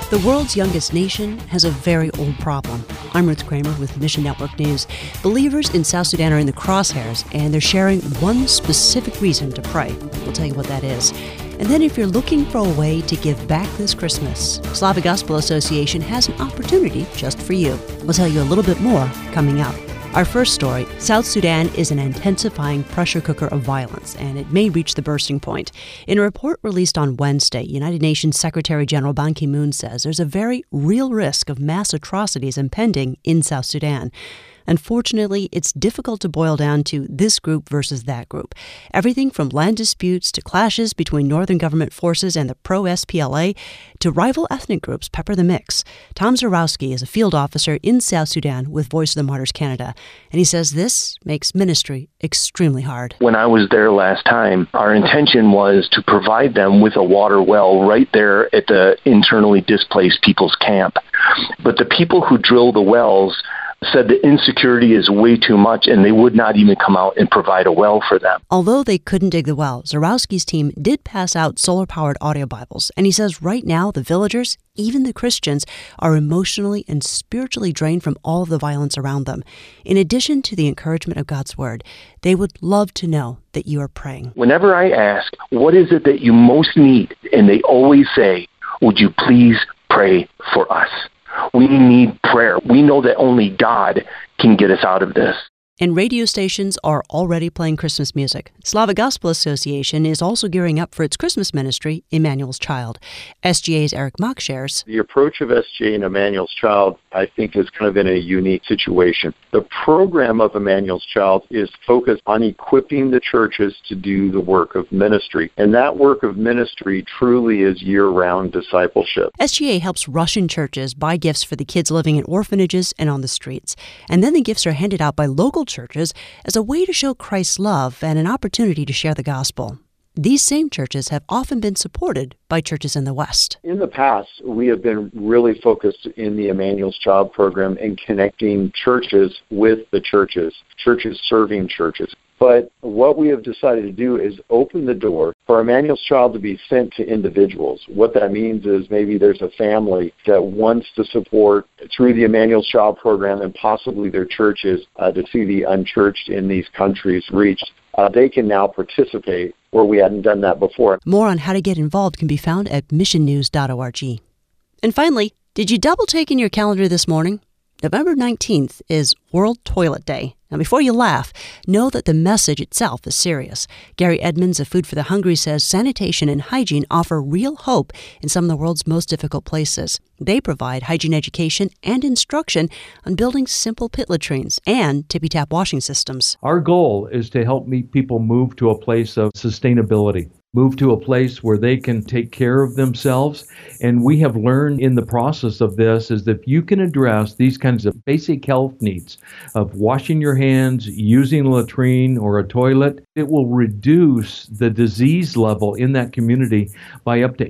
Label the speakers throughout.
Speaker 1: The world's youngest nation has a very old problem. I'm Ruth Kramer with Mission Network News. Believers in South Sudan are in the crosshairs, and they're sharing one specific reason to pray. We'll tell you what that is. And then if you're looking for a way to give back this Christmas, Slavic Gospel Association has an opportunity just for you. We'll tell you a little bit more coming up. Our first story, South Sudan is an intensifying pressure cooker of violence, and it may reach the bursting point. In a report released on Wednesday, United Nations Secretary General Ban Ki-moon says there's a very real risk of mass atrocities impending in South Sudan. Unfortunately, it's difficult to boil down to this group versus that group. Everything from land disputes to clashes between northern government forces and the pro-SPLA to rival ethnic groups pepper the mix. Tom Zarowski is a field officer in South Sudan with Voice of the Martyrs Canada, and he says this makes ministry extremely hard.
Speaker 2: When I was there last time, our intention was to provide them with a water well right there at the internally displaced people's camp. But the people who drill the wells said the insecurity is way too much, and they would not even come out and provide a well for them.
Speaker 1: Although they couldn't dig the well, Zarowski's team did pass out solar-powered audio Bibles, and he says right now the villagers, even the Christians, are emotionally and spiritually drained from all of the violence around them. In addition to the encouragement of God's Word, they would love to know that you are praying.
Speaker 2: Whenever I ask, what is it that you most need? And they always say, would you please pray for us? We need prayer. We know that only God can get us out of this.
Speaker 1: And radio stations are already playing Christmas music. Slavic Gospel Association is also gearing up for its Christmas ministry, Emmanuel's Child. SGA's Eric Mock shares.
Speaker 3: The approach of SGA and Emmanuel's Child, I think, is kind of in a unique situation. The program of Emmanuel's Child is focused on equipping the churches to do the work of ministry. And that work of ministry truly is year-round discipleship.
Speaker 1: SGA helps Russian churches buy gifts for the kids living in orphanages and on the streets. And then the gifts are handed out by local churches as a way to show Christ's love and an opportunity to share the gospel. These same churches have often been supported by churches in the West.
Speaker 3: In the past, we have been really focused in the Emmanuel's Child program in connecting churches with the churches serving churches. But what we have decided to do is open the door for Emmanuel's Child to be sent to individuals. What that means is maybe there's a family that wants to support through the Emmanuel's Child program and possibly their churches to see the unchurched in these countries reached. They can now participate where we hadn't done that before.
Speaker 1: More on how to get involved can be found at missionnews.org. And finally, did you double take in your calendar this morning? November 19th is World Toilet Day. Now, before you laugh, know that the message itself is serious. Gary Edmonds of Food for the Hungry says sanitation and hygiene offer real hope in some of the world's most difficult places. They provide hygiene education and instruction on building simple pit latrines and tippy-tap washing systems.
Speaker 4: Our goal is to help people move to a place of sustainability, move to a place where they can take care of themselves. And we have learned in the process of this is that you can address these kinds of basic health needs of washing your hands, using a latrine or a toilet. It will reduce the disease level in that community by up to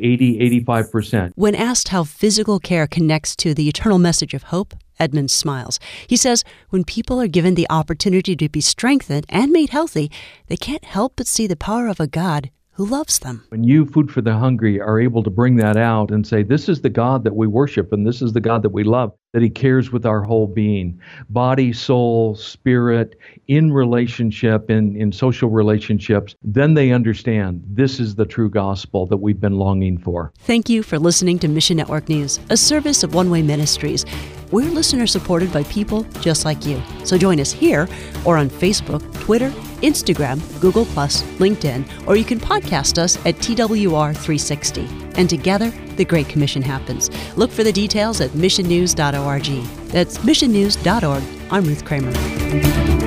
Speaker 4: 80-85%.
Speaker 1: When asked how physical care connects to the eternal message of hope, Edmonds smiles. He says when people are given the opportunity to be strengthened and made healthy, they can't help but see the power of a God who loves them.
Speaker 4: When you, Food for the Hungry, are able to bring that out and say, this is the God that we worship and this is the God that we love, that He cares with our whole being, body, soul, spirit, in relationship, in social relationships, then they understand this is the true gospel that we've been longing for.
Speaker 1: Thank you for listening to Mission Network News, a service of One Way Ministries. We're listener-supported by people just like you. So join us here or on Facebook, Twitter, Instagram, Google+, LinkedIn, or you can podcast us at TWR360. And together, the Great Commission happens. Look for the details at missionnews.org. That's missionnews.org. I'm Ruth Kramer.